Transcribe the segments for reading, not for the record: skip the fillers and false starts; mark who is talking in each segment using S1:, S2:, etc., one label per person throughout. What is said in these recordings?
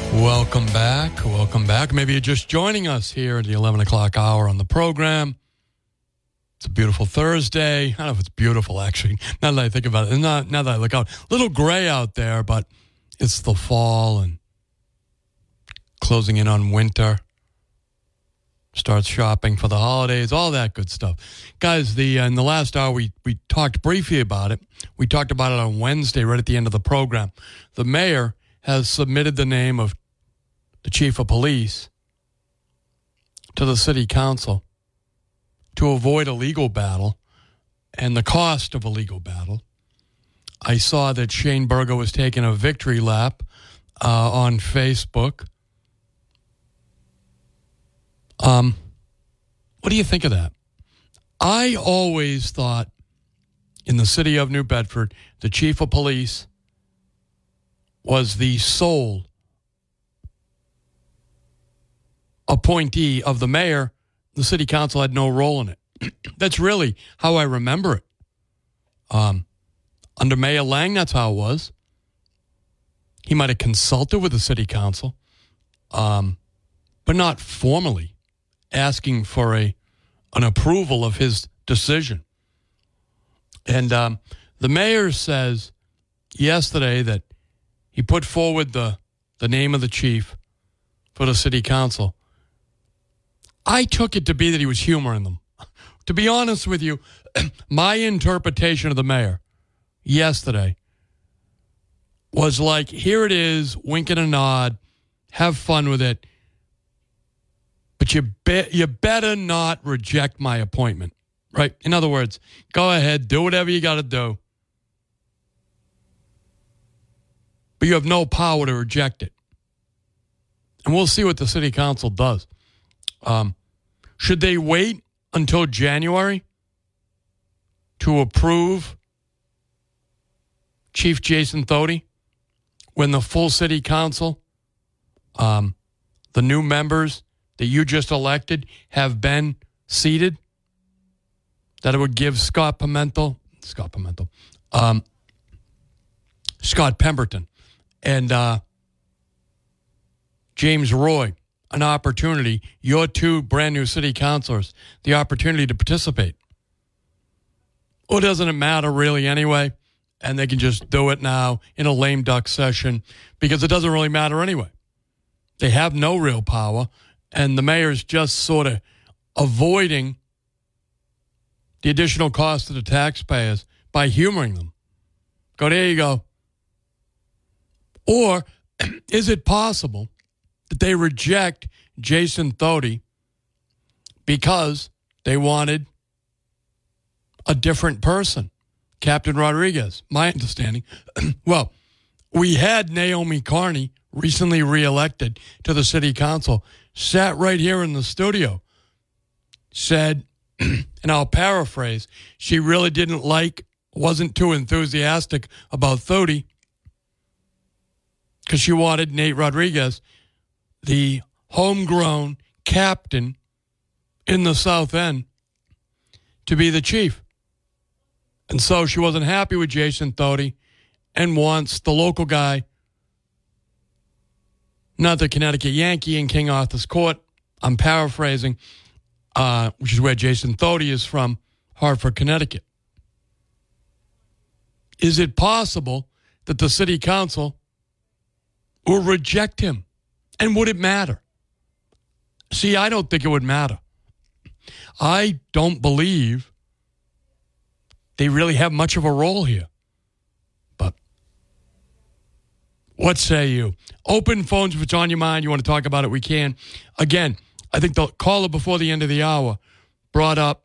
S1: Welcome back. Welcome back. Maybe you're just joining us here at the 11 o'clock hour on the program. It's a beautiful Thursday. I don't know if it's beautiful, actually, now that I think about it. Now that I look out. A little gray out there, but it's the fall and closing in on winter. Start shopping for the holidays, all that good stuff. Guys, in the last hour, we talked briefly about it. We talked about it on Wednesday, right at the end of the program. The mayor has submitted the name of the chief of police to the city council to avoid a legal battle and the cost of a legal battle. I saw that Shane Burgo was taking a victory lap on Facebook. What do you think of that? I always thought in the city of New Bedford, the chief of police was the sole appointee of the mayor. The city council had no role in it. That's really how I remember it. Under Mayor Lang, that's how it was. He might have consulted with the city council, but not formally asking for an approval of his decision. And the mayor says yesterday that he put forward the name of the chief for the city council. I took it to be that he was humoring them. To be honest with you, my interpretation of the mayor yesterday was like, here it is, wink and a nod, have fun with it, but you better not reject my appointment, right? In other words, go ahead, do whatever you got to do, but you have no power to reject it. And we'll see what the city council does. Should they wait until January to approve Chief Jason Thody when the full city council, the new members that you just elected, have been seated? That it would give Scott Pemberton, and James Roy an opportunity, your two brand new city councilors, the opportunity to participate. Or doesn't it matter really anyway? And they can just do it now in a lame duck session because it doesn't really matter anyway. They have no real power, and the mayor's just sort of avoiding the additional cost to the taxpayers by humoring them. Go, there you go. Or is it possible that they reject Jason Thody because they wanted a different person? Captain Rodriguez, my understanding. Well, we had Naomi Carney, recently reelected to the city council, sat right here in the studio, said, and I'll paraphrase, she really wasn't too enthusiastic about Thody because she wanted Nate Rodriguez, the homegrown captain in the South End, to be the chief. And so she wasn't happy with Jason Thody and wants the local guy, not the Connecticut Yankee in King Arthur's Court, I'm paraphrasing, which is where Jason Thody is from, Hartford, Connecticut. Is it possible that the city council will reject him? And would it matter? See, I don't think it would matter. I don't believe they really have much of a role here. But what say you? Open phones if it's on your mind. You want to talk about it, we can. Again, I think the caller before the end of the hour brought up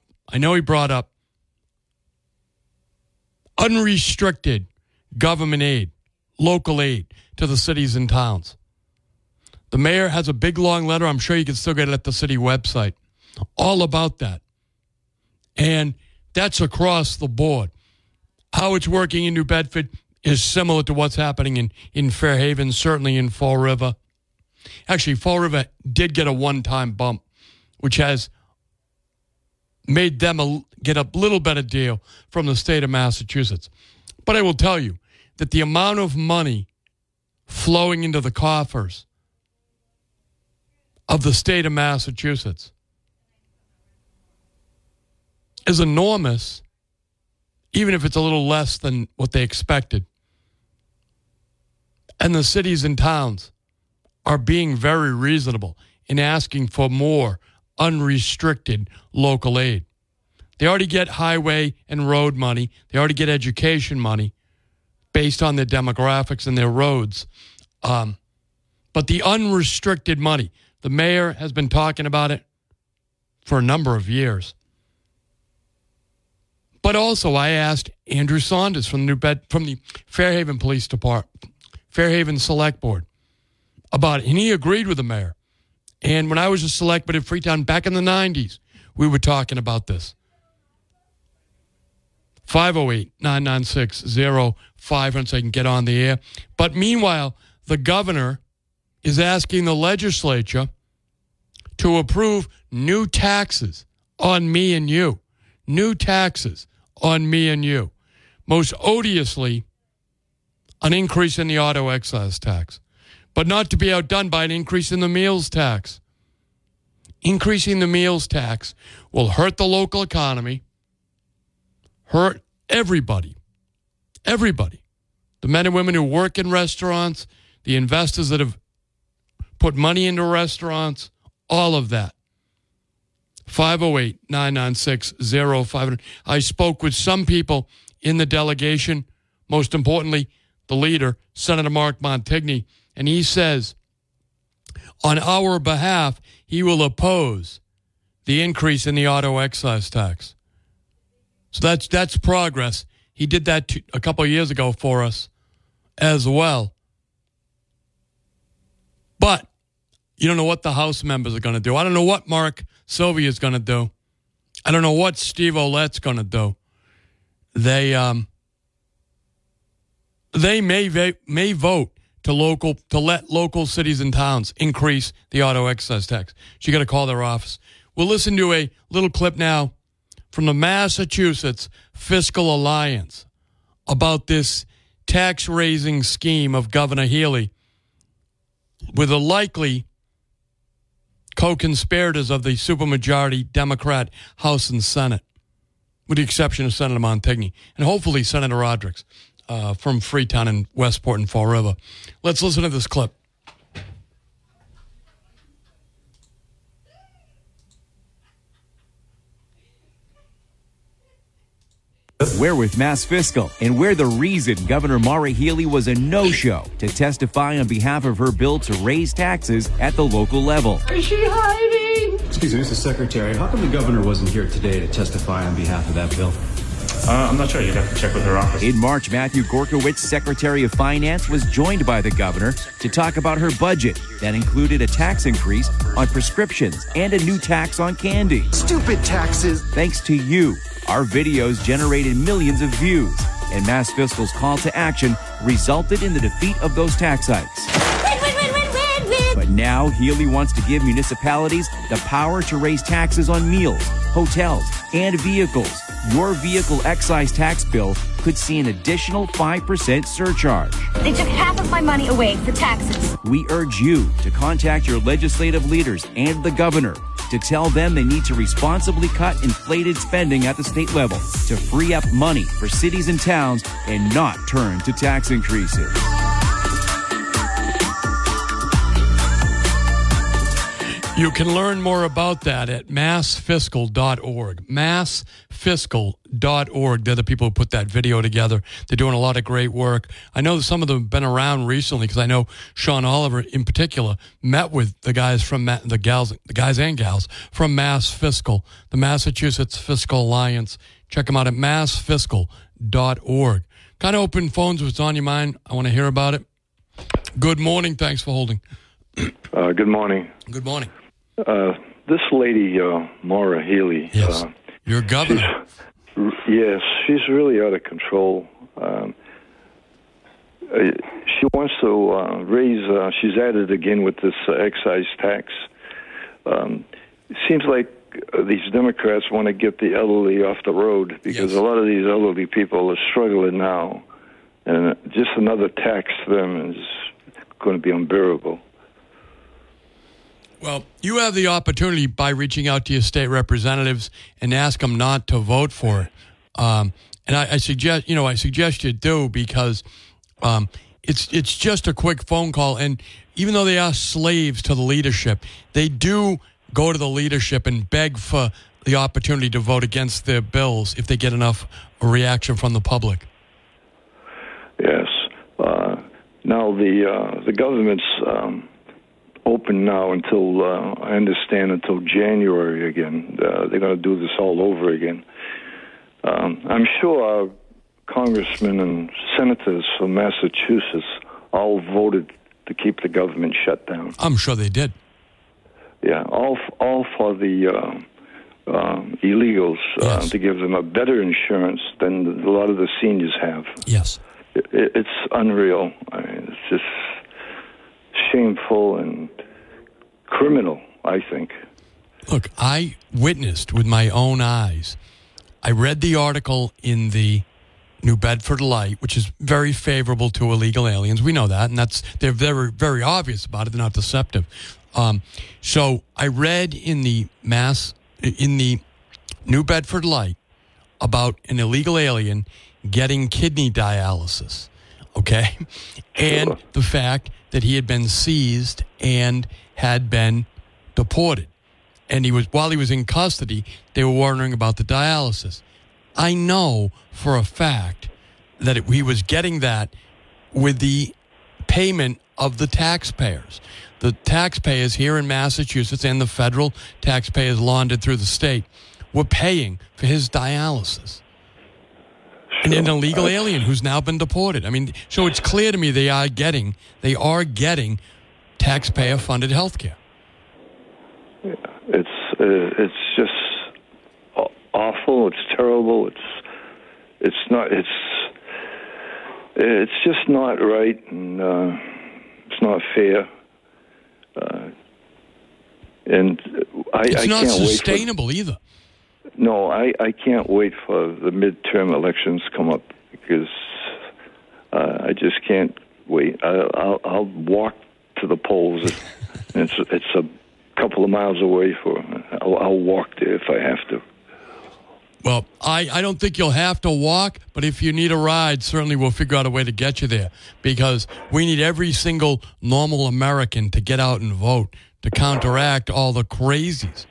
S1: unrestricted government aid, local aid to the cities and towns. The mayor has a big, long letter. I'm sure you can still get it at the city website. All about that. And that's across the board. How it's working in New Bedford is similar to what's happening in Fairhaven, certainly in Fall River. Actually, Fall River did get a one-time bump, which has made them get a little better deal from the state of Massachusetts. But I will tell you that the amount of money flowing into the coffers of the state of Massachusetts is enormous, even if it's a little less than what they expected. And the cities and towns are being very reasonable in asking for more unrestricted local aid. They already get highway and road money. They already get education money based on their demographics and their roads. But the unrestricted money, the mayor has been talking about it for a number of years. But also, I asked Andrew Saunders from the Fairhaven Police Department, Fairhaven Select Board, about it, and he agreed with the mayor. And when I was a selectman in Freetown back in the 90s, we were talking about this. 508-996-0500 so I can get on the air. But meanwhile, the governor is asking the legislature to approve new taxes on me and you. New taxes on me and you. Most odiously, an increase in the auto excise tax, but not to be outdone by an increase in the meals tax. Increasing the meals tax will hurt the local economy, hurt everybody. Everybody. The men and women who work in restaurants, the investors that have put money into restaurants, all of that. 508-996-0500. I spoke with some people in the delegation, most importantly, the leader, Senator Mark Montigny, and he says, on our behalf, he will oppose the increase in the auto excise tax. So that's progress. He did that a couple of years ago for us as well. But you don't know what the House members are going to do. I don't know what Mark Sylvia is going to do. I don't know what Steve Ouellette's going to do. They may vote to let local cities and towns increase the auto excise tax. So you got to call their office. We'll listen to a little clip now from the Massachusetts Fiscal Alliance about this tax-raising scheme of Governor Healey with the likely co-conspirators of the supermajority Democrat House and Senate, with the exception of Senator Montigny, and hopefully Senator Rodrigues from Freetown and Westport and Fall River. Let's listen to this clip.
S2: We're with Mass Fiscal, and we're the reason Governor Maura Healey was a no-show to testify on behalf of her bill to raise taxes at the local level.
S3: Is she hiding?
S4: Excuse me, Mr. Secretary, how come the governor wasn't here today to testify on behalf of that bill?
S5: I'm not sure. You'd have to check with her office.
S2: In March, Matthew Gorkowicz, Secretary of Finance, was joined by the governor to talk about her budget that included a tax increase on prescriptions and a new tax on candy.
S3: Stupid taxes.
S2: Thanks to you, our videos generated millions of views, and Mass Fiscal's call to action resulted in the defeat of those tax hikes. But now Healey wants to give municipalities the power to raise taxes on meals, hotels, and vehicles. Your vehicle excise tax bill could see an additional 5% surcharge.
S6: They took half of my money away for taxes.
S2: We urge you to contact your legislative leaders and the governor to tell them they need to responsibly cut inflated spending at the state level to free up money for cities and towns and not turn to tax increases.
S1: You can learn more about that at massfiscal.org. Massfiscal.org. They're the people who put that video together. They're doing a lot of great work. I know that some of them have been around recently because I know Sean Oliver in particular met with the guys from the guys and gals from Mass Fiscal, the Massachusetts Fiscal Alliance. Check them out at massfiscal.org. Kind of open phones. What's on your mind? I want to hear about it. Good morning. Thanks for holding.
S7: Good morning.
S1: Good morning.
S7: This lady, Maura Healey.
S1: Yes. Your governor.
S7: Yes, she's really out of control. She wants to raise, she's at it again with this excise tax. It seems like these Democrats want to get the elderly off the road because a lot of these elderly people are struggling now. And just another tax to them is going to be unbearable.
S1: Well, you have the opportunity by reaching out to your state representatives and ask them not to vote for it. And I suggest you do, because it's just a quick phone call. And even though they are slaves to the leadership, they do go to the leadership and beg for the opportunity to vote against their bills if they get enough reaction from the public.
S7: Yes. Now the government's open now until I understand until January again. They're going to do this all over again. I'm sure our congressmen and senators from Massachusetts all voted to keep the government shut down.
S1: I'm sure they did.
S7: Yeah, all for the illegals,
S1: Yes.
S7: to give them a better insurance than a lot of the seniors have.
S1: Yes.
S7: It's unreal. I mean, it's just shameful and criminal, I think.
S1: Look, I witnessed with my own eyes. I read the article in the New Bedford Light, which is very favorable to illegal aliens. We know that, and they're very, very obvious about it. They're not deceptive. So I read in the New Bedford Light about an illegal alien getting kidney dialysis, okay? And the fact that he had been seized and had been deported. And while he was in custody, they were wondering about the dialysis. I know for a fact that he was getting that with the payment of the taxpayers. The taxpayers here in Massachusetts and the federal taxpayers laundered through the state were paying for his dialysis. And an illegal alien who's now been deported. I mean, so it's clear to me they are getting taxpayer-funded health care.
S7: Yeah, it's just awful. It's terrible. It's just not right, and it's not fair. And
S1: it's not
S7: can't
S1: sustainable either.
S7: No, I can't wait for the midterm elections to come up, because I just can't wait. I'll walk to the polls. It's a couple of miles away. I'll walk there if I have to.
S1: Well, I don't think you'll have to walk, but if you need a ride, certainly we'll figure out a way to get you there, because we need every single normal American to get out and vote to counteract all the crazies.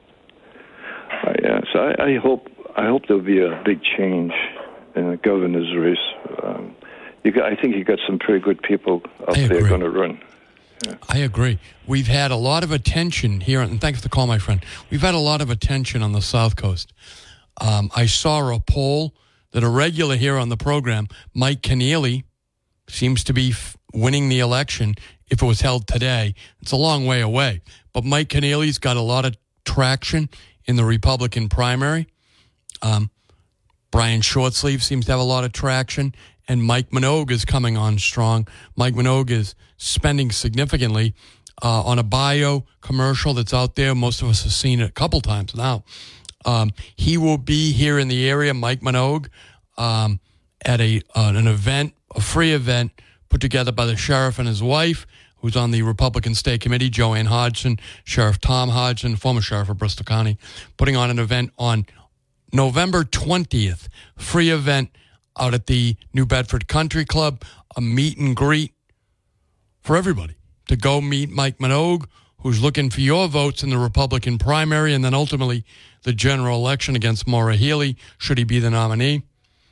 S7: Yes, I hope there'll be a big change in the governor's race. I think you got some pretty good people up there going to run. Yeah.
S1: I agree. We've had a lot of attention here, and thanks for the call, my friend. We've had a lot of attention on the South Coast. I saw a poll that a regular here on the program, Mike Keneally, seems to be winning the election if it was held today. It's a long way away. But Mike Keneally's got a lot of traction in the Republican primary. Brian Shortsleeve seems to have a lot of traction, and Mike Minogue is coming on strong. Mike Minogue is spending significantly on a bio commercial that's out there. Most of us have seen it a couple times now. He will be here in the area, Mike Minogue, at an event, a free event put together by the sheriff and his wife, who's on the Republican State Committee, Joanne Hodgson, Sheriff Tom Hodgson, former sheriff of Bristol County, putting on an event on November 20th, free event out at the New Bedford Country Club, a meet and greet for everybody to go meet Mike Minogue, who's looking for your votes in the Republican primary and then ultimately the general election against Maura Healey, should he be the nominee.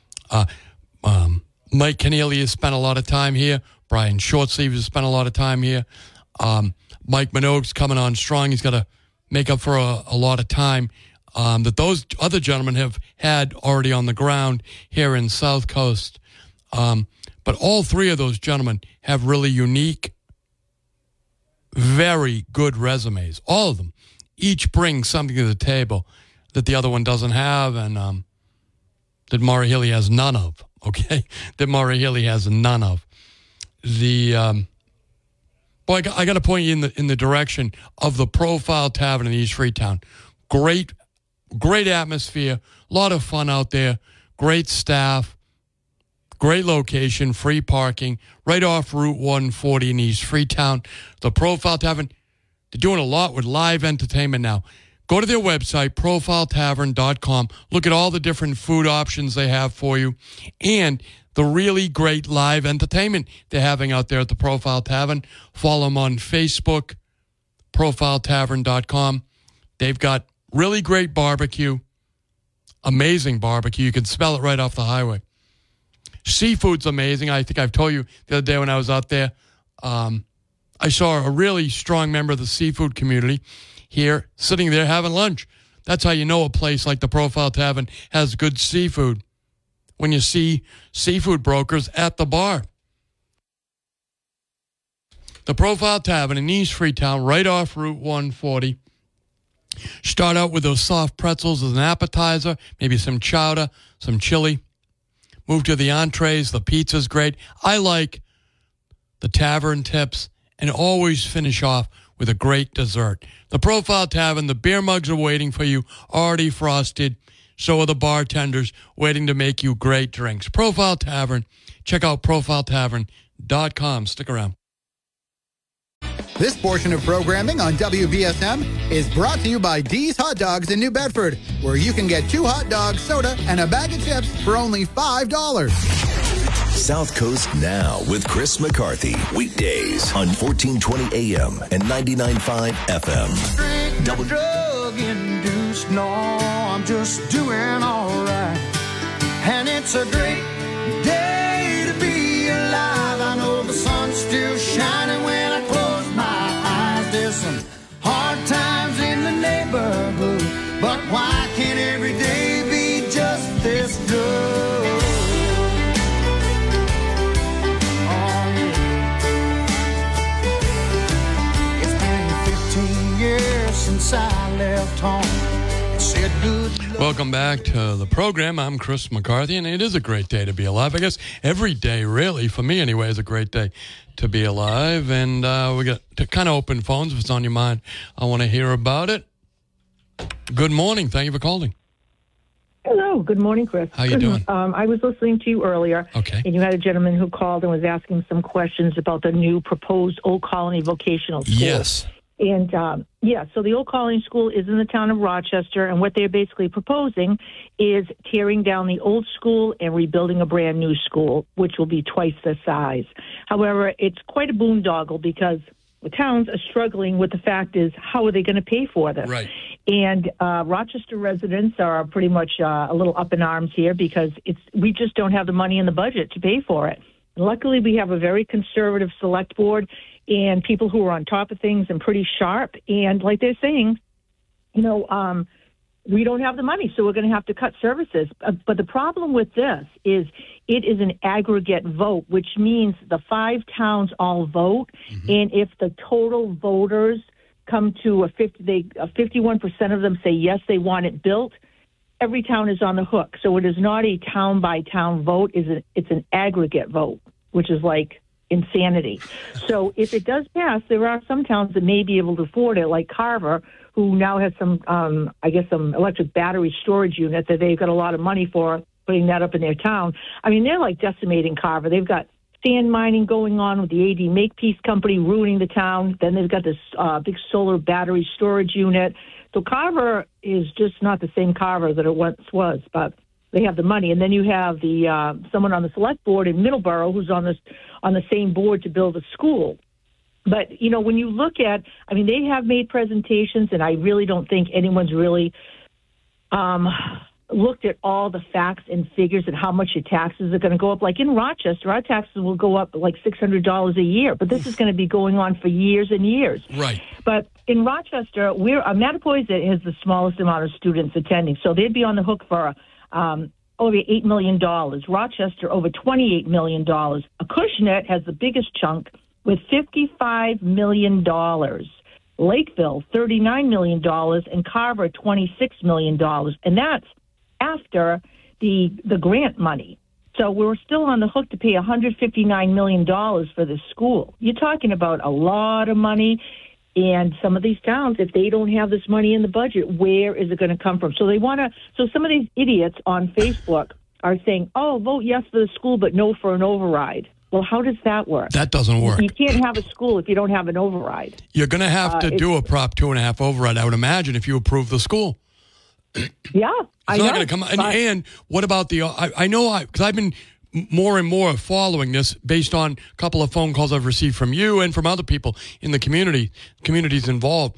S1: Mike Keneally has spent a lot of time here. Brian Shortsleeve has spent a lot of time here. Mike Minogue's coming on strong. He's got to make up for a lot of time that those other gentlemen have had already on the ground here in South Coast. But all three of those gentlemen have really unique, very good resumes. All of them. Each bring something to the table that the other one doesn't have, and that Maura Healey has none of. Okay? That Maura Healey has none of. I got to point you in the direction of the Profile Tavern in East Freetown. Great atmosphere, a lot of fun out there, great staff, great location, free parking, right off Route 140 in East Freetown. The Profile Tavern, They're doing a lot with live entertainment now. Go to their website, profiletavern.com. Look at all the different food options they have for you and the really great live entertainment they're having out there at the Profile Tavern. Follow them on Facebook, profiletavern.com. They've got really great barbecue, amazing barbecue. You can smell it right off the highway. Seafood's amazing. I think I've told you the other day when I was out there, I saw a really strong member of the seafood community here sitting there having lunch. That's how you know a place like the Profile Tavern has good seafood, when you see seafood brokers at the bar. The Profile Tavern in East Freetown, right off Route 140. Start out with those soft pretzels as an appetizer, maybe some chowder, some chili. Move to the entrees. The pizza's great. I like the tavern tips, and always finish off with a great dessert. The Profile Tavern, the beer mugs are waiting for you, already frosted. So are the bartenders waiting to make you great drinks. Profile Tavern. Check out profiletavern.com. Stick around.
S8: This portion of programming on WBSM is brought to you by D's Hot Dogs in New Bedford, where you can get 2 hot dogs, soda, and a bag of chips for only $5.
S9: South Coast Now with Chris McCarthy. Weekdays on 1420 AM and 99.5 FM.
S3: Double drug-induced, no, I'm just doing all right. And it's a great day to be alive. I know the sun's still shining when I close my eyes. There's some hard times in the neighborhood, but why can't every day be just this good? Since I left home, said good luck.
S1: Welcome back to the program. I'm Chris McCarthy, and it is a great day to be alive. I guess every day, really, for me anyway, is a great day to be alive. And we got to kind of open phones. If it's on your mind, I want to hear about it. Good morning. Thank you for calling.
S10: Hello. Good morning, Chris.
S1: How you doing?
S10: I was listening to you earlier,
S1: okay,
S10: and you had a gentleman who called and was asking some questions about the new proposed Old Colony Vocational School.
S1: Yes.
S10: And, so the Old Colony School is in the town of Rochester, and what they're basically proposing is tearing down the old school and rebuilding a brand new school, which will be twice the size. However, it's quite a boondoggle because the towns are struggling with the fact is, how are they going to pay for this?
S1: Right.
S10: And Rochester residents are pretty much a little up in arms here because we just don't have the money in the budget to pay for it. Luckily, we have a very conservative select board and people who are on top of things and pretty sharp. And like they're saying, we don't have the money, so we're going to have to cut services. But the problem with this is it is an aggregate vote, which means the 5 towns all vote. Mm-hmm. And if the total voters come to 51% of them say, yes, they want it built, every town is on the hook. So it is not a town-by-town vote. It's an aggregate vote, which is like insanity. So if it does pass, there are some towns that may be able to afford it, like Carver, who now has some electric battery storage unit that they've got a lot of money for, putting that up in their town. I mean, they're like decimating Carver. They've got sand mining going on with the AD Makepeace company ruining the town. Then they've got this big solar battery storage unit. So Carver is just not the same Carver that it once was, but they have the money. And then you have the someone on the select board in Middleborough who's on the same board to build a school. But, when you look at, they have made presentations, and I really don't think anyone's really looked at all the facts and figures and how much your taxes are going to go up. Like in Rochester, our taxes will go up like $600 a year, but this is going to be going on for years and years.
S1: Right.
S10: But in Rochester, Mattapoisett has the smallest amount of students attending, so they'd be on the hook for over $8 million. Rochester, over $28 million. Acushnet has the biggest chunk with $55 million. Lakeville, $39 million, and Carver, $26 million. And that's after the grant money. So we're still on the hook to pay $159 million for this school. You're talking about a lot of money. And some of these towns, if they don't have this money in the budget, where is it going to come from? So so some of these idiots on Facebook are saying, oh, vote yes for the school, but no for an override. Well, how does that work?
S1: That doesn't work.
S10: You can't have a school if you don't have an override.
S1: You're going to have to do a Prop 2.5 override, I would imagine, if you approve the school.
S10: Yeah, I know.
S1: It's not going to come. And what about the? I know because I've been more and more following this based on a couple of phone calls I've received from you and from other people in the communities involved.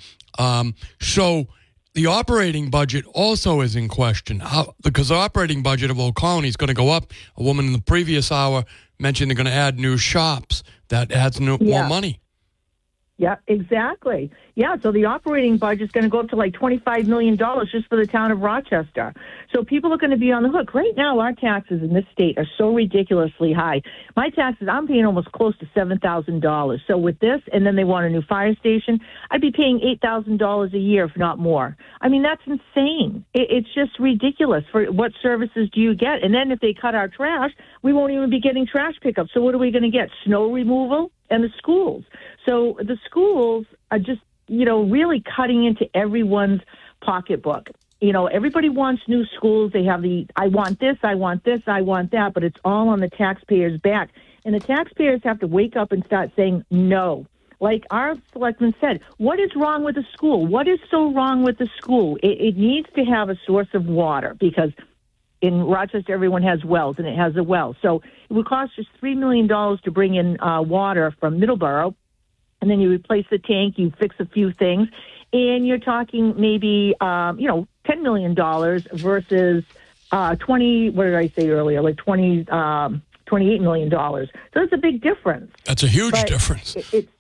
S1: So the operating budget also is in question. Because the operating budget of Old Colony is going to go up. A woman in the previous hour mentioned they're going to add new shops. That adds more money.
S10: Yeah, exactly. Yeah, so the operating budget is going to go up to like $25 million just for the town of Rochester. So people are going to be on the hook. Right now, our taxes in this state are so ridiculously high. My taxes, I'm paying almost close to $7,000. So with this, and then they want a new fire station, I'd be paying $8,000 a year, if not more. I mean, that's insane. It's just ridiculous. For what services do you get? And then if they cut our trash, we won't even be getting trash pickup. So what are we going to get? Snow removal? And the schools. So the schools are just, really cutting into everyone's pocketbook. Everybody wants new schools. They have I want this, I want this, I want that, but it's all on the taxpayers' back. And the taxpayers have to wake up and start saying no. Like our selectman said, what is wrong with the school? What is so wrong with the school? It needs to have a source of water because in Rochester, everyone has wells, and it has a well. So it would cost us $3 million to bring in water from Middleborough, and then you replace the tank, you fix a few things, and you're talking maybe, $10 million versus 20, what did I say earlier, like $28 million. So that's a big difference.
S1: That's a huge difference.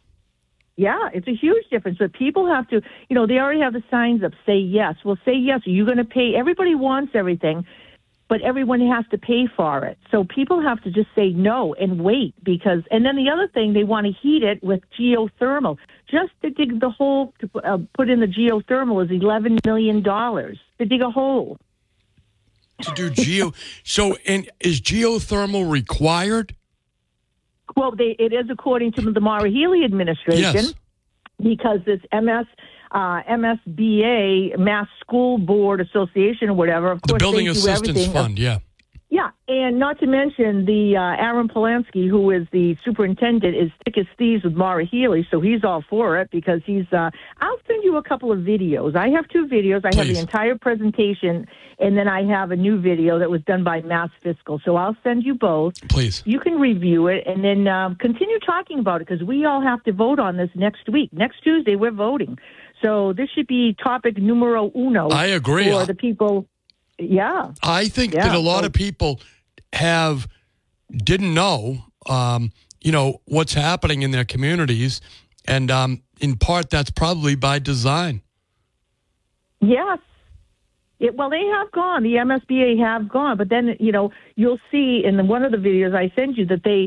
S10: It's a huge difference. But people have to, they already have the signs up, say yes. Well, say yes. Are you going to pay? Everybody wants everything, but everyone has to pay for it. So people have to just say no and wait and then the other thing, they want to heat it with geothermal. Just to dig the hole to put in the geothermal is $11 million to dig a hole.
S1: To do so, and is geothermal required?
S10: Well, it is according to the Maura Healey administration.
S1: Yes.
S10: Because it's MSBA, Mass School Board Association or whatever. Of course,
S1: the Building
S10: they do
S1: Assistance
S10: everything.
S1: Fund, yeah.
S10: Yeah, and not to mention the Aaron Polanski, who is the superintendent, is thick as thieves with Maura Healey, so he's all for it because he's. I'll send you a couple of videos. I have 2 videos. I have the entire presentation, and then I have a new video that was done by Mass Fiscal. So I'll send you both.
S1: Please.
S10: You can review it and then continue talking about it because we all have to vote on this next week. Next Tuesday, we're voting. So this should be topic numero uno.
S1: I agree.
S10: For the people. Yeah.
S1: I think that a lot of people didn't know, what's happening in their communities. And in part, that's probably by design. Yes.
S10: Well, they have gone. The MSBA have gone. But then, you'll see in one of the videos I sent you that they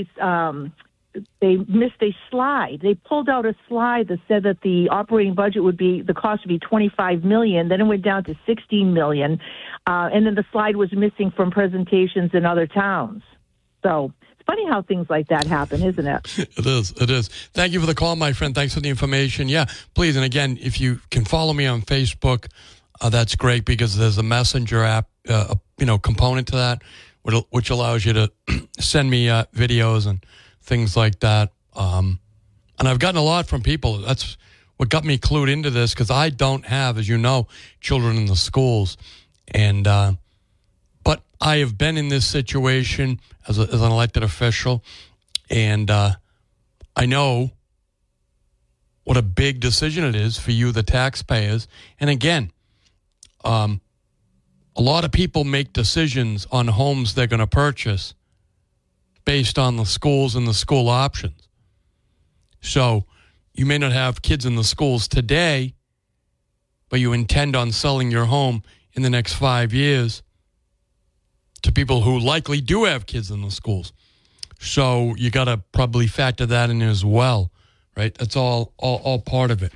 S10: missed a slide. They pulled out a slide that said that the operating budget the cost would be $25 million. Then it went down to $16 million. And then the slide was missing from presentations in other towns. So it's funny how things like that happen, isn't it?
S1: It is. Thank you for the call, my friend. Thanks for the information. Yeah, please. And again, if you can follow me on Facebook, that's great because there's a messenger app, component to that, which allows you to send me videos and things like that. And I've gotten a lot from people. That's what got me clued into this because I don't have, as you know, children in the schools. And but I have been in this situation as an elected official, and I know what a big decision it is for you, the taxpayers. And again, a lot of people make decisions on homes they're going to purchase based on the schools and the school options. So you may not have kids in the schools today, but you intend on selling your home in the next 5 years to people who likely do have kids in the schools. So you got to probably factor that in as well, right? That's all part of it.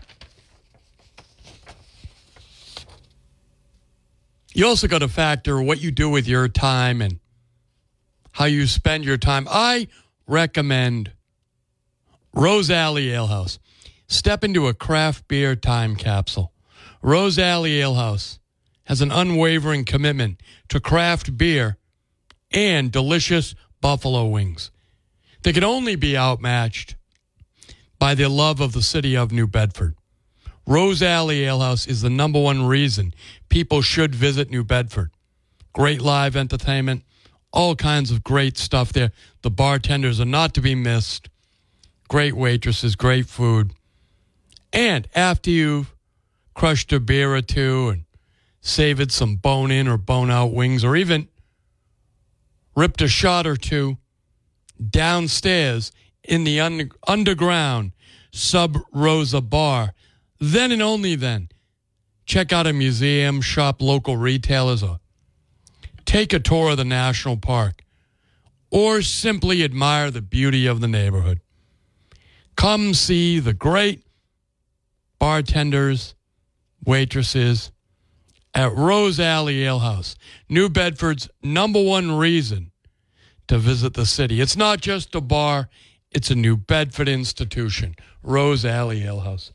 S1: You also got to factor what you do with your time and how you spend your time. I recommend Rose Alley Ale House. Step into a craft beer time capsule. Rose Alley Ale House has an unwavering commitment to craft beer and delicious buffalo wings. They can only be outmatched by their love of the city of New Bedford. Rose Alley Alehouse is the number one reason people should visit New Bedford. Great live entertainment, all kinds of great stuff there. The bartenders are not to be missed. Great waitresses, great food. And after you've crushed a beer or two and savored some bone-in or bone-out wings, or even ripped a shot or two, downstairs in the underground Sub Rosa Bar, then and only then, check out a museum, shop local retailers, or take a tour of the national park, or simply admire the beauty of the neighborhood. Come see the great bartenders, waitresses at Rose Alley Alehouse, New Bedford's number one reason to visit the city. It's not just a bar, it's a New Bedford institution. Rose Alley Alehouse.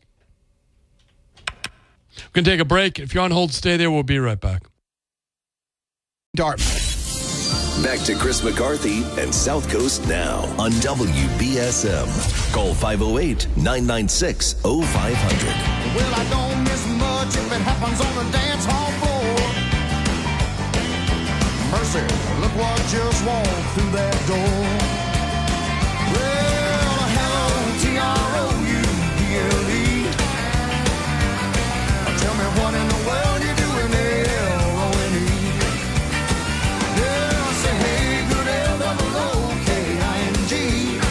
S1: We're going to take a break. If you're on hold, stay there. We'll be right back.
S9: Back to Chris McCarthy and South Coast Now on WBSM. Call 508-996-0500.
S3: Well, I don't miss much if it happens on the dance hall floor. Mercy, look what just walked through that door. Well, hello, T-R-O-U-B-L-E. Tell me what in the world you doing, L-O-N-E. Yeah, I say, hey, good L-O-O-K-I-N-G.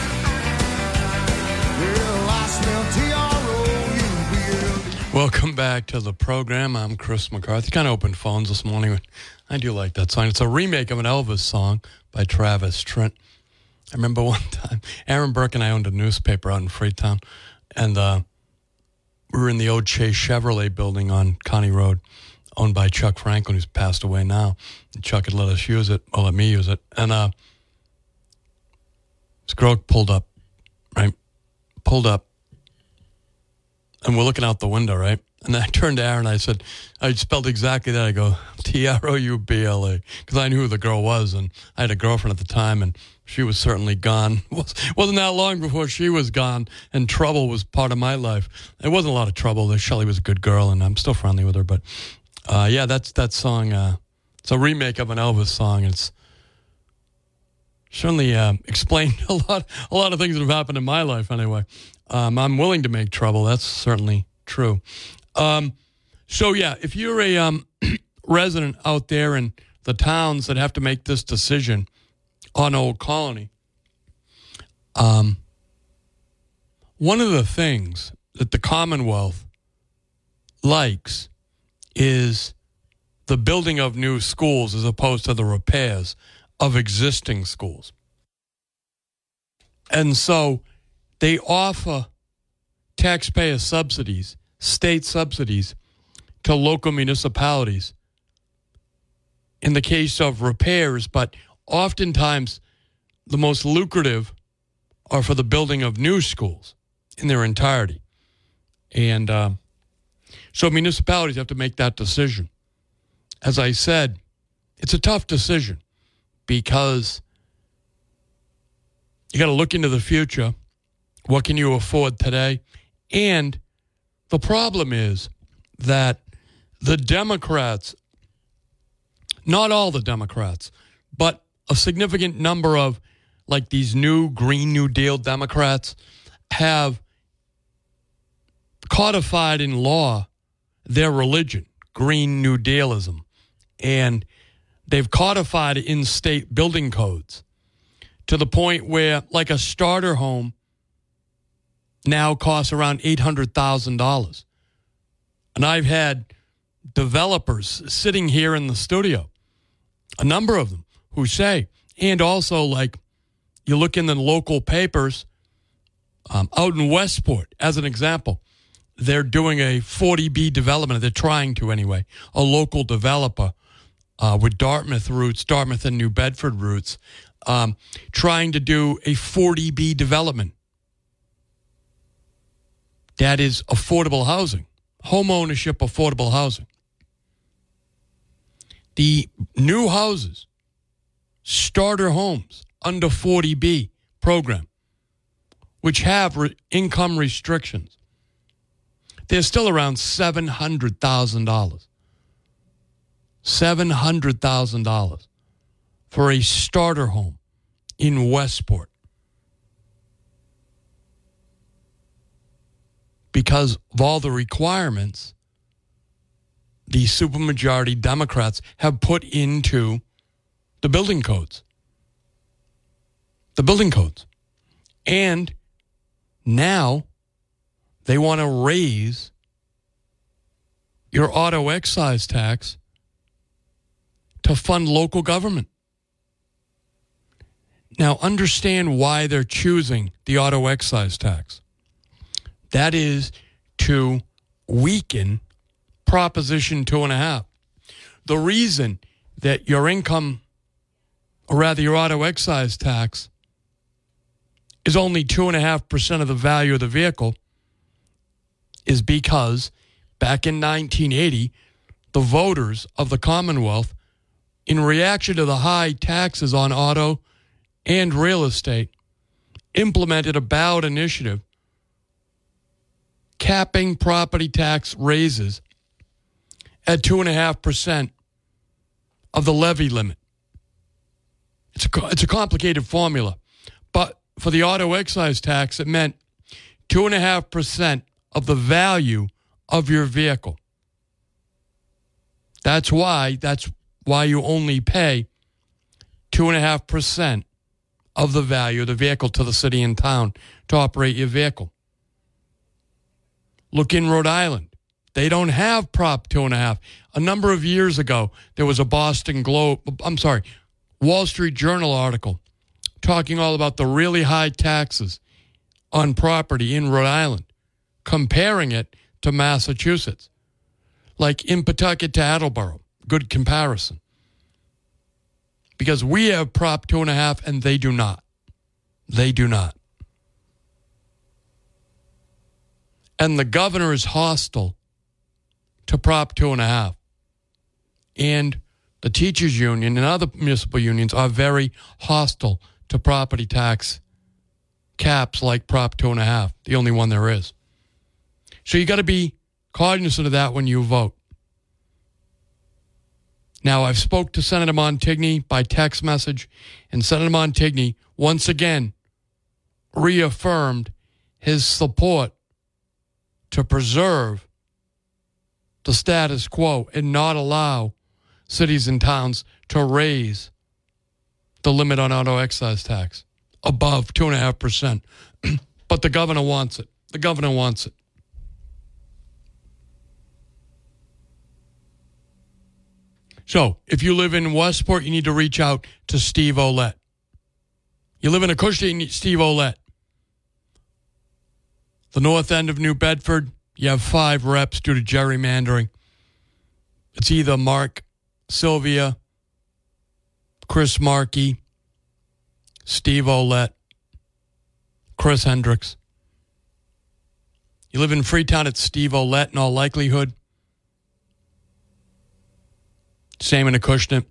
S3: Yeah, I smell T-R-O-U-B-L-E.
S1: Welcome back to the program. I'm Chris McCarthy. Kind of opened phones this morning. I do like that song. It's a remake of an Elvis song by Travis Tritt. I remember one time, Aaron Burke and I owned a newspaper out in Freetown, and we were in the old Chase Chevrolet building on Connie Road, owned by Chuck Franklin, who's passed away now. And Chuck had let us use it, or let me use it. And this girl pulled up, right? Pulled up. And we're looking out the window, right? And I turned to Aaron and I said, I spelled exactly that. I go, T-R-O-U-B-L-A, because I knew who the girl was, and I had a girlfriend at the time, and she was certainly gone. Wasn't that long before she was gone, and trouble was part of my life. It wasn't a lot of trouble. Shelley was a good girl, and I'm still friendly with her. But, yeah, that's that song. It's a remake of an Elvis song. It's certainly explained a lot of things that have happened in my life anyway. I'm willing to make trouble. That's certainly true. So, yeah, if you're a resident out there in the towns that have to make this decision on Old Colony, one of the things that the Commonwealth likes is the building of new schools as opposed to the repairs of existing schools. And so they offer taxpayer subsidies, state subsidies, to local municipalities in the case of repairs, but oftentimes the most lucrative are for the building of new schools in their entirety. And so municipalities have to make that decision. As I said, it's a tough decision because you got to look into the future. What can you afford today? And the problem is that the Democrats, not all the Democrats, but a significant number of like these new Green New Deal Democrats have codified in law their religion, Green New Dealism. And they've codified it in state building codes to the point where like a starter home now costs around $800,000. And I've had developers sitting here in the studio, a number of them, who say, and also like you look in the local papers, out in Westport, as an example, they're doing a 40B development. They're trying to anyway, a local developer with Dartmouth roots, Dartmouth and New Bedford roots, trying to do a 40B development. That is affordable housing, home ownership, affordable housing. The new houses, starter homes under 40B program, which have income restrictions, they're still around $700,000. $700,000 for a starter home in Westport. Because of all the requirements the supermajority Democrats have put into the building codes. The building codes. And now they want to raise your auto excise tax to fund local government. Now, understand why they're choosing the auto excise tax. That is to weaken Proposition 2.5. The reason that your income, or rather your auto excise tax, is only 2.5% of the value of the vehicle is because back in 1980, the voters of the Commonwealth, in reaction to the high taxes on auto and real estate, implemented a ballot initiative capping property tax raises at 2.5% of the levy limit. It's a complicated formula, but for the auto excise tax, it meant 2.5% of the value of your vehicle. That's why you only pay 2.5% of the value of the vehicle to the city and town to operate your vehicle. Look in Rhode Island. They don't have Prop 2.5. A number of years ago, there was a Wall Street Journal article talking all about the really high taxes on property in Rhode Island, comparing it to Massachusetts. Like in Pawtucket to Attleboro. Good comparison. Because we have Prop 2.5 and they do not. They do not. And the governor is hostile to Prop 2.5. And the teachers union and other municipal unions are very hostile to property tax caps like Prop 2.5, the only one there is. So you got to be cognizant of that when you vote. Now, I've spoke to Senator Montigny by text message, and Senator Montigny once again reaffirmed his support to preserve the status quo and not allow cities and towns to raise the limit on auto excise tax above 2.5%. But the governor wants it. The governor wants it. So, if you live in Westport, you need to reach out to Steve Ouellette. You live in Acushnet, you need Steve Ouellette. The north end of New Bedford, you have 5 reps due to gerrymandering. It's either Mark Sylvia, Chris Markey, Steve Ouellette, Chris Hendricks. You live in Freetown, it's Steve Ouellette in all likelihood. Same in Acushnet.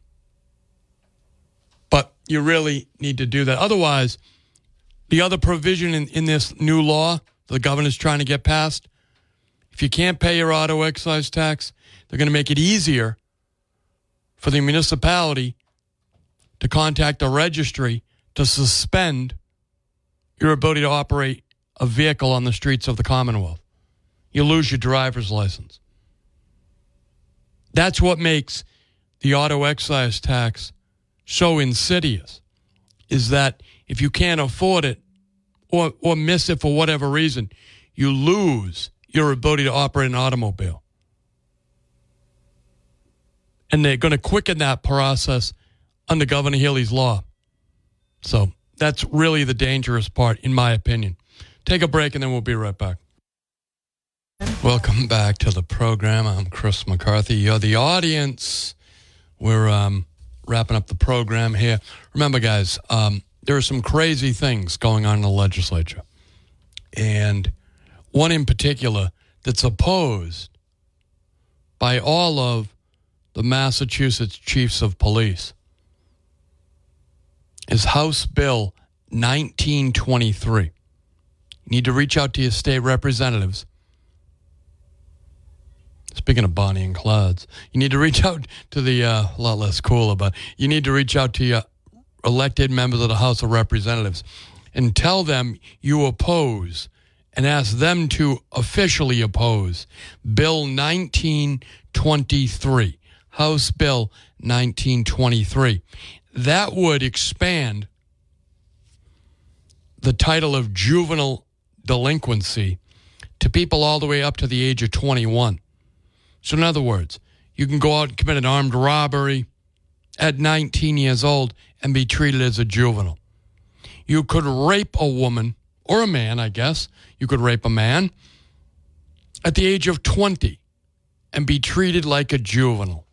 S1: But you really need to do that. Otherwise, the other provision in this new law the governor's trying to get passed, if you can't pay your auto excise tax, they're going to make it easier for the municipality to contact the registry to suspend your ability to operate a vehicle on the streets of the Commonwealth. You lose your driver's license. That's what makes the auto excise tax so insidious, is that if you can't afford it or miss it for whatever reason, you lose your ability to operate an automobile. And they're going to quicken that process under Governor Healey's law. So that's really the dangerous part, in my opinion. Take a break, and then we'll be right back. Welcome back to the program. I'm Chris McCarthy. You're the audience. We're wrapping up the program here. Remember, guys, there are some crazy things going on in the legislature. And one in particular that's opposed by all of the Massachusetts chiefs of police is House Bill 1923. You need to reach out to your state representatives. Speaking of Bonnie and Clyde's, you need to reach out to the, a lot less cooler, but you need to reach out to your elected members of the House of Representatives and tell them you oppose and ask them to officially oppose Bill 1923, House Bill 1923. That would expand the title of juvenile delinquency to people all the way up to the age of 21. So in other words, you can go out and commit an armed robbery at 19 years old and be treated as a juvenile. You could rape a woman, or a man, I guess. You could rape a man at the age of 20 and be treated like a juvenile.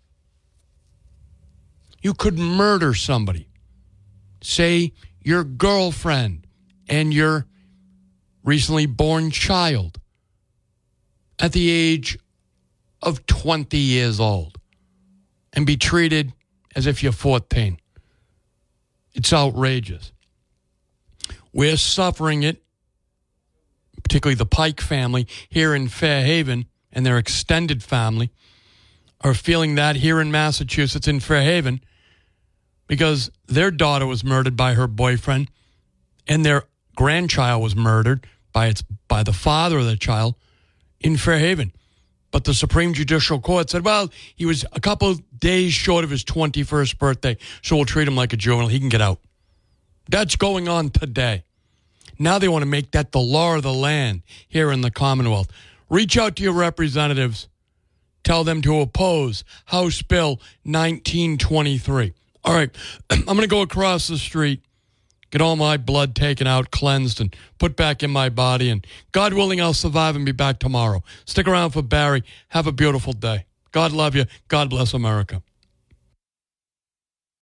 S1: You could murder somebody. Say your girlfriend and your recently born child at the age of 20 years old and be treated as if you're 14. It's outrageous. We're suffering it, particularly the Pike family here in Fairhaven and their extended family are feeling that here in Massachusetts in Fairhaven because their daughter was murdered by her boyfriend and their grandchild was murdered by the father of the child in Fairhaven. But the Supreme Judicial Court said, well, he was a couple of days short of his 21st birthday, so we'll treat him like a juvenile. He can get out. That's going on today. Now they want to make that the law of the land here in the Commonwealth. Reach out to your representatives. Tell them to oppose House Bill 1923. All right, I'm going to go across the street, get all my blood taken out, cleansed, and put back in my body. And God willing, I'll survive and be back tomorrow. Stick around for Barry. Have a beautiful day. God love you. God bless America.